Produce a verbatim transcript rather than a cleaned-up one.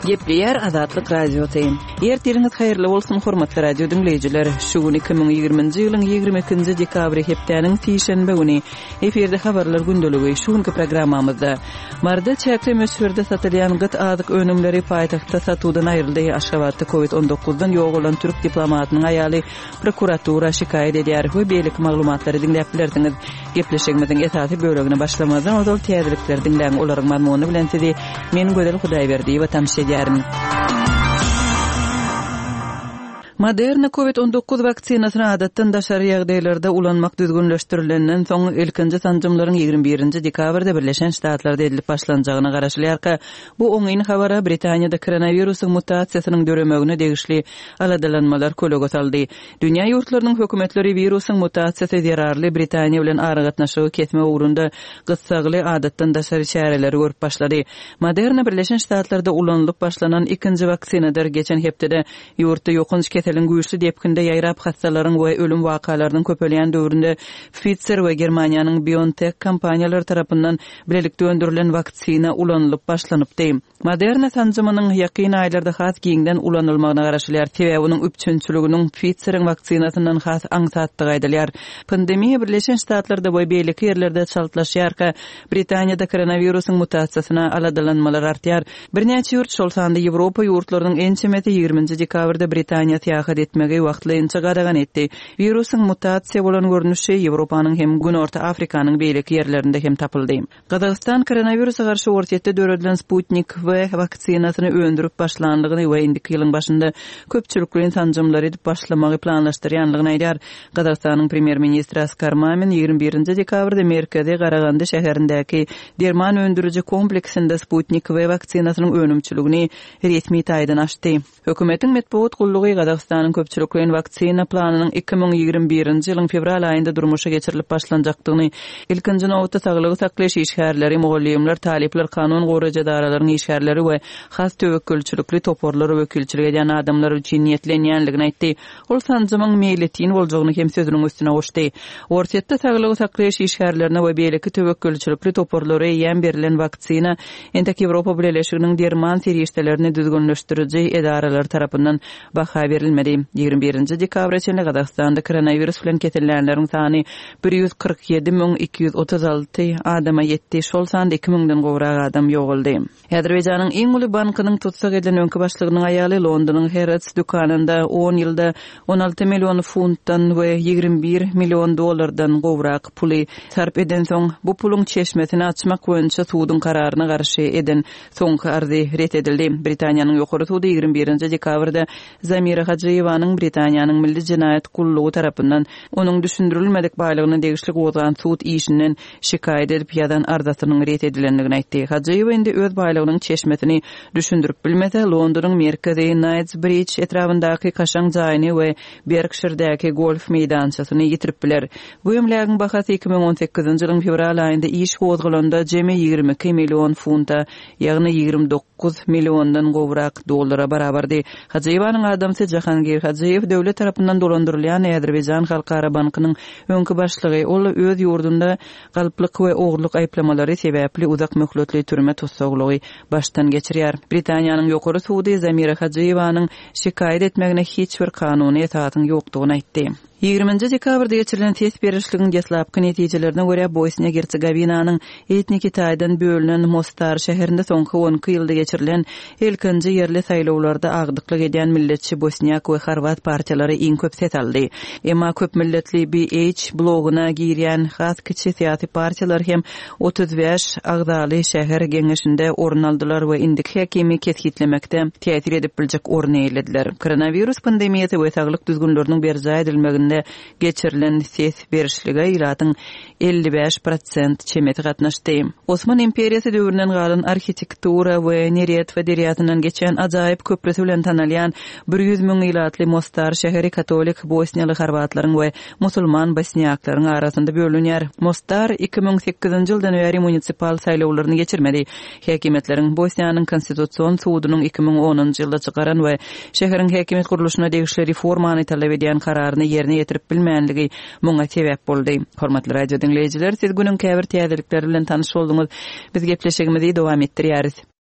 Gepleyer Azatlyk radiosyň. Ertiriňiz haýyrly bolsun hormatly radio dinleýijiler. Şu gün iki bin ýygrymynjy ýylyň ýygrimi ikinji dekabry hepdeniň fiýşenbe güni eferde habarlar gündöligi şu günki programmamyzda marda çäkli mösürde satylýan gyt azyk önümleri paýtagtda satuwdan aýryldy. Aşgabatda covid on dokuzdan ýok bolan türk diplomatynyň aýaly prokuratura şikaýet edýär. Bu beýlik maglumatlary dinläp bilerdiňiz. Gepleşigimiziň esasy bölegine başlamazdan ozal täzelikler dinläň olaryň mazmuny bilen sizi men Gödel Hudaýberdi we tamşy yarın. Moderna covid on dokuz vaksinasyny adatdan daşary ýagdaýlarda ulanmak düzgünleşdirilenden soň ilkinji sanjymlaryň ýygrimi birinji dekabrda Birleşen Ştatlarda edilip başlanjagyna garaşylýarka bu oňyň habara Britaniýada koronawirusyň mutasiýasynyň döremegine degişli aladalanmalar kölega saldy. Dünýä ýurtlarynyň hökümetleri wirusyň mutasiýasy zerarly Britaniýa bilen aragatnaşygy kesme ugrunda gyssagly adatdan daşary çäreleri görüp başlady. Moderna Birleşen Ştatlarda ulanlyp başlanan ikinji vaksinadyr. Geçen hepdede ýurtda ýokunç Telin güýçli depkinde ýaýrap hastalaryň we ölüm wakalarynyň köpelýän döwründe Pfizer we Germaniýanyň BioNTech kompaniýalary tarapyndan bilelikde öndürilen vaksina ulanlyp başlanypdy. Moderna sanjymynyň ýakyn aýlarda has giňden ulanylmagyna garaşylýar. Sebäbiniň üçinçiliginiň Pfizeriň vaksinasyndan has aňsatdygy aýdylýar. Pandemiýa Birleşen Ştatlarda we beýleki ýerlerde çaltlaşýarka Britaniýada koronawirusyň mutasiýasyna aladalanmalar artýar. Birnäçe ýurt şol sanda Ýewropa ýurtlarynyň en çemeti ýygrimiňji dekabrda Britaniýa tähid etmegi wagtlaýynça gadagan etdi. Wirusyň mutasiýa bolan görnüşi Ýewropanyň hem Günorta Afrikanyň beýleki ýerlerinde hem tapyldy. Gazagystan koronawirusa garşy ortatda döredilen Sputnik we vaksinasyny öndürüp başlandygyny we indiki ýylyň başynda köpçülikliň sanjymlary edip başlamagy planlaşdyrýanlygyny aýdýar. Gazagystanyň premier ministri Askar Mamin ýygrimi birinji dekabrda Merkezi Garagandy şäherindäki derman öndürüji kompleksinde Sputnik we vaksinasynyň önümçiligini resmi taýdan açdy. Hökümetiň metbuat gullugy Gazagystanyň köpçülikliň vaksina planynyň iki bin ýygrimi birinji ýylyň fevral aýynda durmuşa geçirilip başlanjakdygyny, ilkinji nowatda saglygy saklaş işgärleri, mogullyymlar, talipler, kanun gorajadarlaryň işgärleri we has töwekkülçilikli toporlary wekilçilik edýän adamlar üçin niýetlenýänligini aýtdy. Ol sanjymyň meýletin boljagyny hem sözüniň üstüne goşdy. Ortatda saglygy saklaş işgärlerine we beýleki töwekkülçilikli toporlary ýan berilen vaksina entek Ýewropa Birleşiginiň derman serýeşdelerini düzgünleşdiriji edaralar tarapyndan baha berilmedi. ýygrimi birinji dekabrda Gazagystanda koronavirus bilen kesilýänleriň sany bir ýüz kırk ýedi miň iki ýüz otuz alty adama ýetdi. Şol sanda iki miňden gowrak adam ýogaldy. Azerbaýjanyň iň uly bankynyň tutsak edilen öňkü başlygynyň aýaly Londonyň Harrods dükanynda on ýylda on alty million funtdan we ýygrimi bir million dollardan gowrak puly sarp eden soň bu puluň çeşmesini açmak boýunça suwdyň kararyna garşy eden soňky arzy ret edildi. Britaniýanyň ýokary suwdy ýygrimi birinji dekabrda Zamira Hajyewanyň Britaniýanyň Milli Jinaýat Gullugy tarapyndan onuň düşündirilmedik baýlygyny degişli gowdan suwd işinden şikaýet edip ýadan arzatynyň ret edilenligini aýtdy. Hajyew indi öz baýlygynyň çeşmesini düşündirip bilmese Londonyň merkezi Knightsbridge etrafyndaky kaşaň jaýyny we Berkshire'däki golf meýdançasyny ýitirip biler. Bu ýemlägiň bahasy iki bin on sekizinji ýylyň fevral aýynda iş gozgulanda jemi ýygrimi iki million funta, ýagny ýygrimi dokuz milliondan gowrak dollara barabardy. Hajyewanyň adamsy Jahangir Hajyew döwlet tarapyndan dolandyrylýan Azerbaýjan Halkara Bankynyň öňkü başlygy ol öz ýurdunda galyplyk we oğurluk aýplamalary sebäpli uzak möhletli türme tutsaglygy baştan geçirýär. Britaniýanyň ýokary suwdy Zamira Hajyewanyň şikaýet etmegine hiç bir kanuny esasyň ýokdugyny aýtdy. ýygrimiňji dekabrda geçirilen test berişliginiň deslapky netijelerine görä Bosniýa Hersegovinanyň etniki taýdan bölünen Mostar şäherinde soňky on iki ýylda geçirilen ilkinji ýerli saýlawlarda agdyklyk edýän milletçi Bosniýak we Horvat partiýalary iň köp set aldy. Emma köp milletli B H bloguna girýän has kiçi syýasy partiýalar hem otuz beş agdaly şäher geňeşinde orun aldylar we indiki häkimi kesgitlemekde täsir edip biljek orun eýlediler. Koronavirus pandemiýasy we saglyk düzgünleriniň berjä edilmeginde geçirilen ses berişlige ýylatyň elli beş prosent çemeti gatnaşdy. Osman imperiýasy döwründen galan arhitektura we Neret federasynyň geçen ajaýyp köprüsi bilen tanalýan bir ýüz miň ýylatly Mostar şäheri katolik Bosniýaly horwatlaryň we musulman bosniaklaryň arasynda bölünýär. Mostar iki bin sekizinji ýyldan beri munisipal saýlawlaryny geçirmedi. Häkimetleriň Bosniýanyň konstitusiýon suwdynyň iki bin onunji ýylda çykaran we şäheriň häkimet guruluşyna degişli reformany talap edýän kararyny ýerine ýetirip bilmänligi muňa sebäp boldy. Hormatly radio dinleýijiler, siz günüň käbir täzelikleri bilen tanyş bolduňyz. Biz gepleşigimizi dowam etdirýäris.